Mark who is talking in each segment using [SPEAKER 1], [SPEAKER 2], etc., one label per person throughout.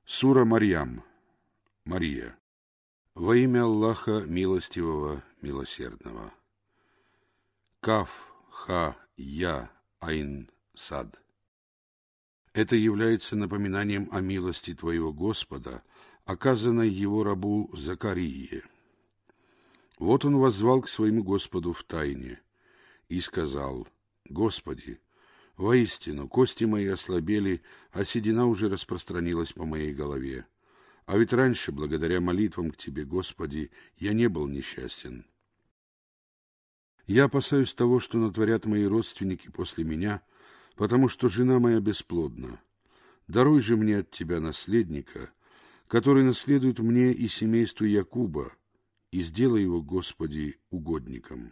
[SPEAKER 1] Сура Марьям. Мария. Во имя Аллаха Милостивого, Милосердного. Каф, Ха, Я, Айн, Сад. Это является напоминанием о милости Твоего Господа, оказанной Его рабу Закарии. Вот он воззвал к своему Господу в тайне и сказал: «Господи, воистину, кости мои ослабели, а седина уже распространилась по моей голове. А ведь раньше, благодаря молитвам к Тебе, Господи, я не был несчастен. Я опасаюсь того, что натворят мои родственники после меня, потому что жена моя бесплодна. Даруй же мне от Тебя наследника, который наследует мне и семейству Якуба, и сделай его, Господи, угодником.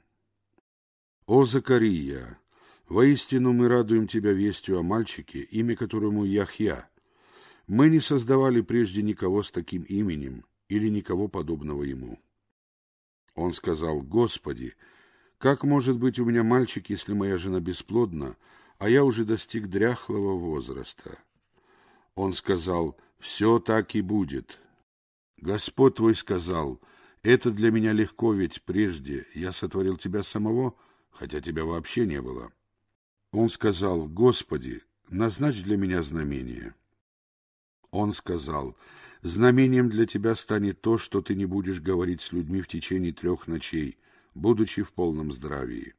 [SPEAKER 1] О, Закария! Воистину мы радуем Тебя вестью о мальчике, имя которому Яхья. Мы не создавали прежде никого с таким именем или никого подобного ему». Он сказал: «Господи, как может быть у меня мальчик, если моя жена бесплодна, а я уже достиг дряхлого возраста?» Он сказал: «Все так и будет». Господь твой сказал: «Это для меня легко, ведь прежде я сотворил тебя самого, хотя тебя вообще не было». Он сказал: «Господи, назначь для меня знамение». Он сказал: «Знамением для тебя станет то, что ты не будешь говорить с людьми в течение 3 ночей, будучи в полном здравии».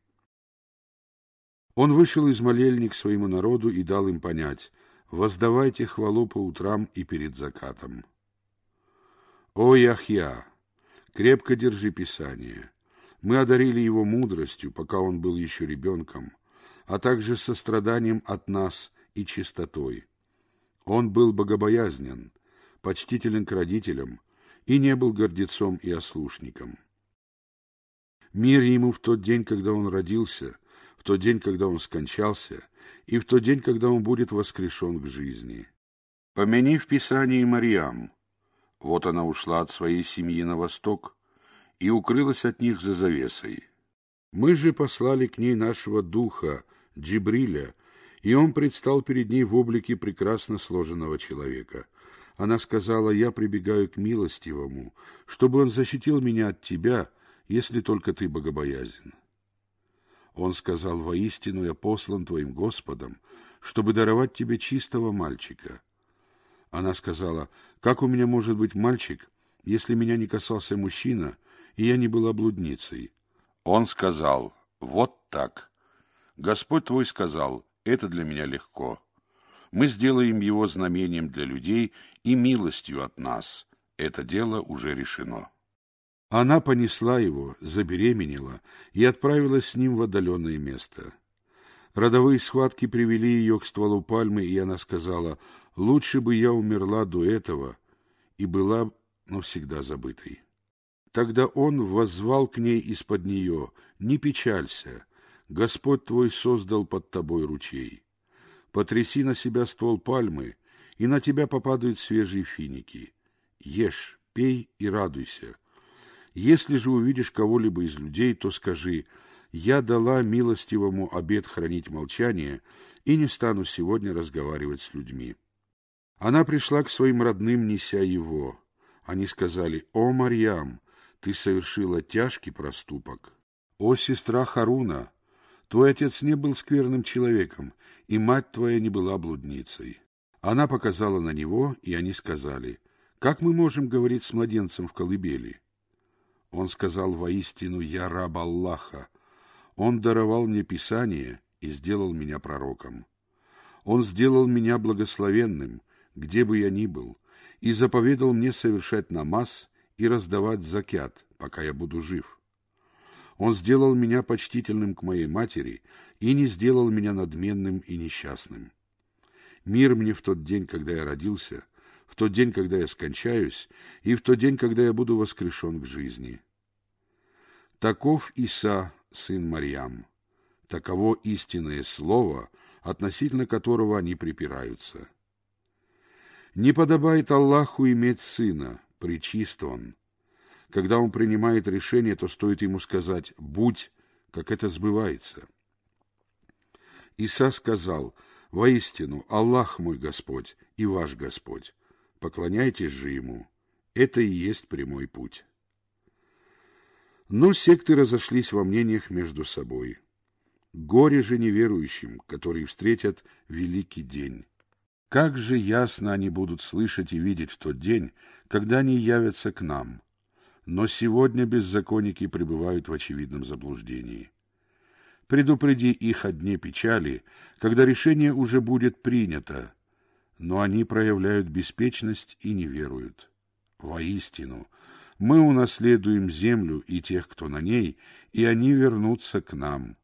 [SPEAKER 1] Он вышел из молельни к своему народу и дал им понять: «Воздавайте хвалу по утрам и перед закатом». О, Яхья, крепко держи Писание. Мы одарили его мудростью, пока он был еще ребенком, а также состраданием от нас и чистотой. Он был богобоязнен, почтителен к родителям и не был гордецом и ослушником. Мир ему в тот день, когда он родился, в тот день, когда он скончался, и в тот день, когда он будет воскрешен к жизни. Помяни в Писании Марьям. Вот она ушла от своей семьи на восток и укрылась от них за завесой. Мы же послали к ней нашего духа, Джибриля, и он предстал перед ней в облике прекрасно сложенного человека. Она сказала: «Я прибегаю к милостивому, чтобы он защитил меня от тебя, если только ты богобоязен». Он сказал: «Воистину я послан твоим Господом, чтобы даровать тебе чистого мальчика». Она сказала: «Как у меня может быть мальчик, если меня не касался мужчина, и я не была блудницей?» Он сказал: «Вот так. Господь твой сказал: это для меня легко. Мы сделаем его знамением для людей и милостью от нас. Это дело уже решено». Она понесла его, забеременела и отправилась с ним в отдаленное место. Родовые схватки привели ее к стволу пальмы, и она сказала: «Лучше бы я умерла до этого и была навсегда забытой». Тогда он воззвал к ней из-под нее: «Не печалься, Господь твой создал под тобой ручей. Потряси на себя ствол пальмы, и на тебя попадают свежие финики. Ешь, пей и радуйся. Если же увидишь кого-либо из людей, то скажи: я дала милостивому обет хранить молчание и не стану сегодня разговаривать с людьми». Она пришла к своим родным, неся его. Они сказали: «О, Марьям, ты совершила тяжкий проступок. О, сестра Харуна, твой отец не был скверным человеком, и мать твоя не была блудницей». Она показала на него, и они сказали: «Как мы можем говорить с младенцем в колыбели?» Он сказал: «Воистину, я раб Аллаха. Он даровал мне Писание и сделал меня пророком. Он сделал меня благословенным, где бы я ни был, и заповедал мне совершать намаз и раздавать закят, пока я буду жив. Он сделал меня почтительным к моей матери и не сделал меня надменным и несчастным. Мир мне в тот день, когда я родился, в тот день, когда я скончаюсь, и в тот день, когда я буду воскрешен к жизни». Таков Иса, сын Марьям. Таково истинное слово, относительно которого они припираются. Не подобает Аллаху иметь сына, пречист он. Когда он принимает решение, то стоит ему сказать «будь», как это сбывается. Иса сказал: «Воистину, Аллах мой Господь и ваш Господь, Поклоняйтесь же ему. Это и есть прямой путь. Но секты разошлись во мнениях между собой. Горе же неверующим, которые встретят великий день. Как же ясно они будут слышать и видеть в тот день, когда они явятся к нам. Но сегодня беззаконники пребывают в очевидном заблуждении. Предупреди их о дне печали, когда решение уже будет принято, но они проявляют беспечность и не веруют. Воистину, мы унаследуем землю и тех, кто на ней, и они вернутся к нам.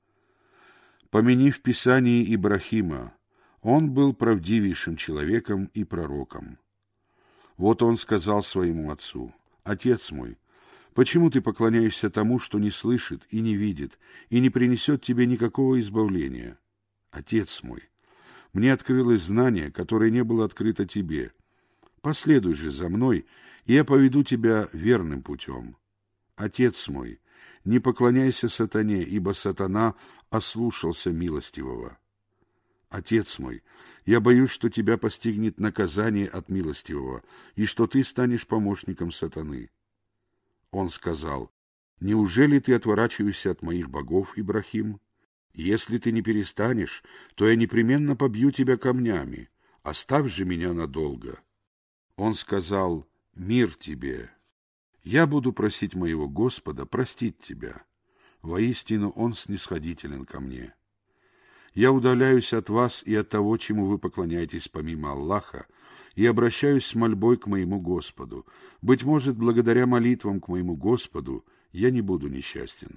[SPEAKER 1] Помяни в Писании Ибрахима, он был правдивейшим человеком и пророком. Вот он сказал своему отцу: «Отец мой, почему ты поклоняешься тому, что не слышит и не видит, и не принесет тебе никакого избавления? Отец мой, мне открылось знание, которое не было открыто тебе. Последуй же за мной, и я поведу тебя верным путем. Отец мой, не поклоняйся сатане, ибо сатана ослушался милостивого. Отец мой, я боюсь, что тебя постигнет наказание от милостивого, и что ты станешь помощником сатаны». Он сказал: «Неужели ты отворачиваешься от моих богов, Ибрахим? Если ты не перестанешь, то я непременно побью тебя камнями. Оставь же меня надолго». Он сказал: «Мир тебе! Я буду просить моего Господа простить тебя. Воистину Он снисходителен ко мне. Я удаляюсь от вас и от того, чему вы поклоняетесь помимо Аллаха, и обращаюсь с мольбой к моему Господу. Быть может, благодаря молитвам к моему Господу я не буду несчастен».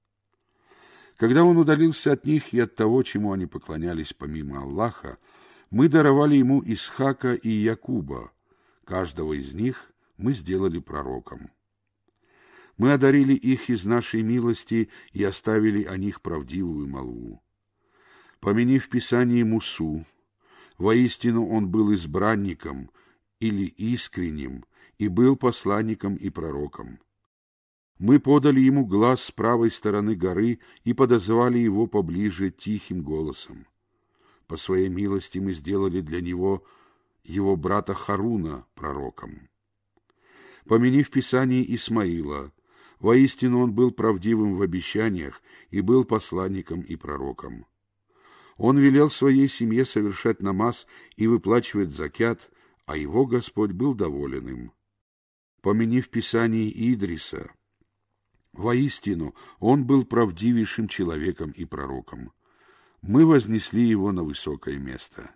[SPEAKER 1] Когда он удалился от них и от того, чему они поклонялись помимо Аллаха, мы даровали ему Исхака и Якуба. Каждого из них мы сделали пророком. Мы одарили их из нашей милости и оставили о них правдивую молву. Помяни в Писании Мусу. Воистину он был избранником или искренним, и был посланником и пророком. Мы подали ему глас с правой стороны горы и подозвали его поближе тихим голосом. По своей милости мы сделали для него его брата Харуна пророком. Помяни в Писании Исмаила. Воистину он был правдивым в обещаниях и был посланником и пророком. Он велел своей семье совершать намаз и выплачивать закят, а его Господь был доволен им. Помяни в Писании Идриса. Воистину, он был правдивейшим человеком и пророком. Мы вознесли его на высокое место.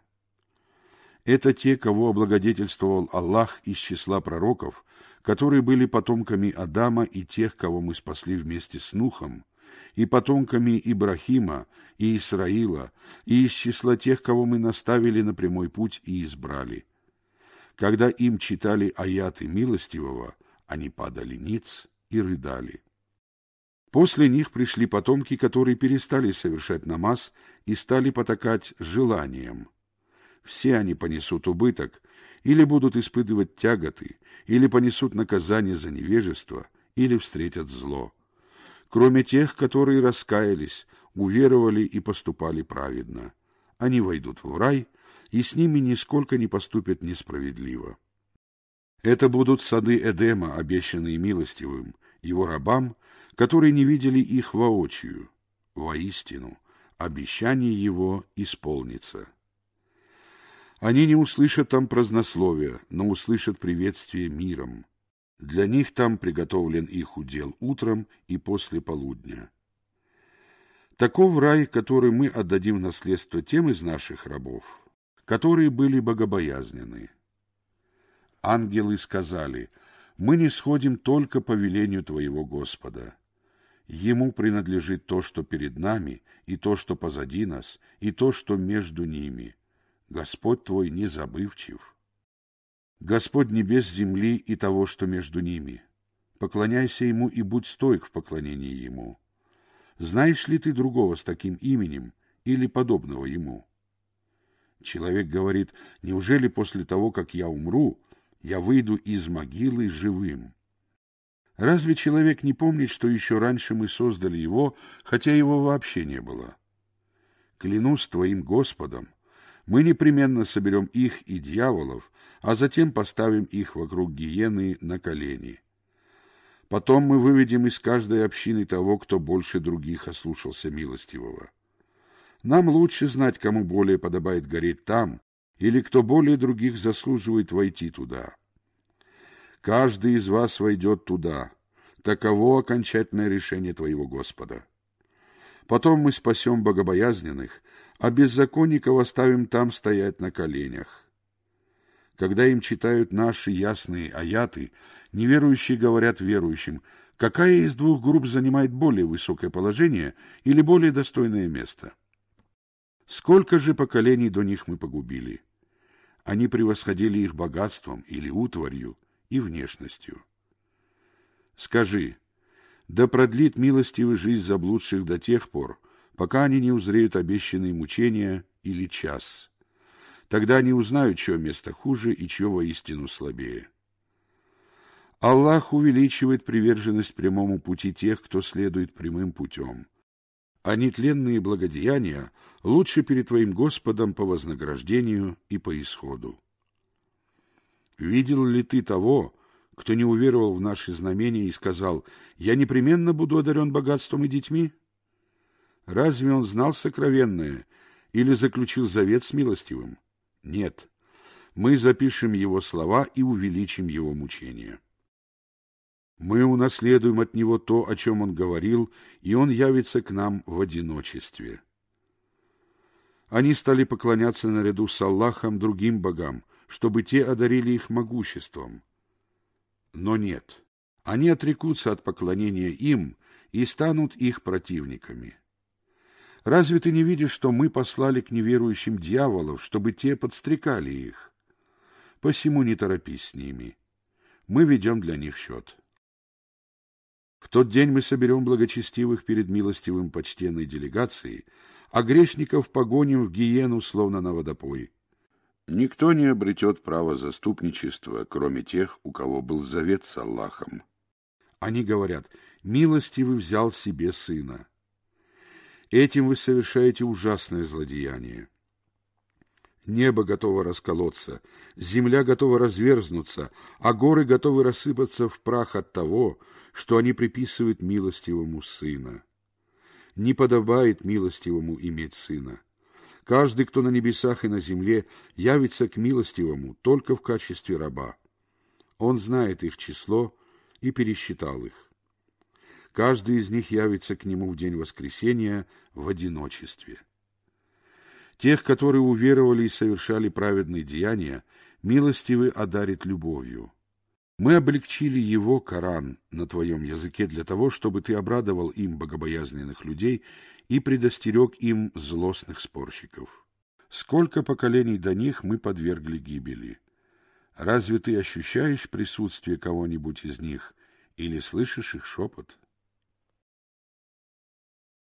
[SPEAKER 1] Это те, кого облагодетельствовал Аллах из числа пророков, которые были потомками Адама и тех, кого мы спасли вместе с Нухом, и потомками Ибрахима и Исраила, и из числа тех, кого мы наставили на прямой путь и избрали. Когда им читали аяты милостивого, они падали ниц и рыдали. После них пришли потомки, которые перестали совершать намаз и стали потакать желаниям. Все они понесут убыток, или будут испытывать тяготы, или понесут наказание за невежество, или встретят зло. Кроме тех, которые раскаялись, уверовали и поступали праведно. Они войдут в рай, и с ними нисколько не поступят несправедливо. Это будут сады Эдема, обещанные милостивым, его рабам, которые не видели их воочию. Воистину, обещание его исполнится. Они не услышат там празднословия, но услышат приветствие миром. Для них там приготовлен их удел утром и после полудня. Таков рай, который мы отдадим в наследство тем из наших рабов, которые были богобоязненны. Ангелы сказали: «Мы не сходим только по велению Твоего Господа. Ему принадлежит то, что перед нами, и то, что позади нас, и то, что между ними. Господь Твой не забывчив. Господь небес, земли и того, что между ними. Поклоняйся Ему и будь стойк в поклонении Ему. Знаешь ли ты другого с таким именем или подобного Ему?» Человек говорит: «Неужели после того, как я умру, я выйду из могилы живым?» Разве человек не помнит, что еще раньше мы создали его, хотя его вообще не было? Клянусь Твоим Господом, Мы непременно соберем их и дьяволов, а затем поставим их вокруг гиены на колени. Потом мы выведем из каждой общины того, кто больше других ослушался милостивого. Нам лучше знать, кому более подобает гореть там, или кто более других заслуживает войти туда. Каждый из вас войдет туда. Таково окончательное решение твоего Господа. Потом мы спасем богобоязненных, а беззаконников оставим там стоять на коленях. Когда им читают наши ясные аяты, неверующие говорят верующим, какая из двух групп занимает более высокое положение или более достойное место. Сколько же поколений до них мы погубили? Они превосходили их богатством или утварью и внешностью. Скажи, да продлит милостивый жизнь заблудших до тех пор, пока они не узреют обещанные мучения или час. Тогда они узнают, чье место хуже и чье воистину слабее. Аллах увеличивает приверженность прямому пути тех, кто следует прямым путем. А нетленные благодеяния лучше перед твоим Господом по вознаграждению и по исходу. Видел ли ты того, кто не уверовал в наши знамения и сказал: «Я непременно буду одарен богатством и детьми»? Разве он знал сокровенное или заключил завет с милостивым? Нет. Мы запишем его слова и увеличим его мучения. Мы унаследуем от него то, о чем он говорил, и он явится к нам в одиночестве. Они стали поклоняться наряду с Аллахом другим богам, чтобы те одарили их могуществом. Но нет, они отрекутся от поклонения им и станут их противниками. Разве ты не видишь, что мы послали к неверующим дьяволов, чтобы те подстрекали их? Посему не торопись с ними. Мы ведем для них счет. В тот день мы соберем благочестивых перед милостивым почтенной делегацией, а грешников погоним в гиену, словно на водопой. Никто не обретет права заступничества, кроме тех, у кого был завет с Аллахом. Они говорят: «Милостивый взял себе сына». Этим вы совершаете ужасное злодеяние. Небо готово расколоться, земля готова разверзнуться, а горы готовы рассыпаться в прах от того, что они приписывают милостивому сына. Не подобает милостивому иметь сына. Каждый, кто на небесах и на земле, явится к милостивому только в качестве раба. Он знает их число и пересчитал их. Каждый из них явится к нему в день воскресения в одиночестве. Тех, которые уверовали и совершали праведные деяния, милостивый одарит любовью. Мы облегчили его, Коран, на твоем языке для того, чтобы ты обрадовал им богобоязненных людей и предостерег им злостных спорщиков. Сколько поколений до них мы подвергли гибели. Разве ты ощущаешь присутствие кого-нибудь из них или слышишь их шепот?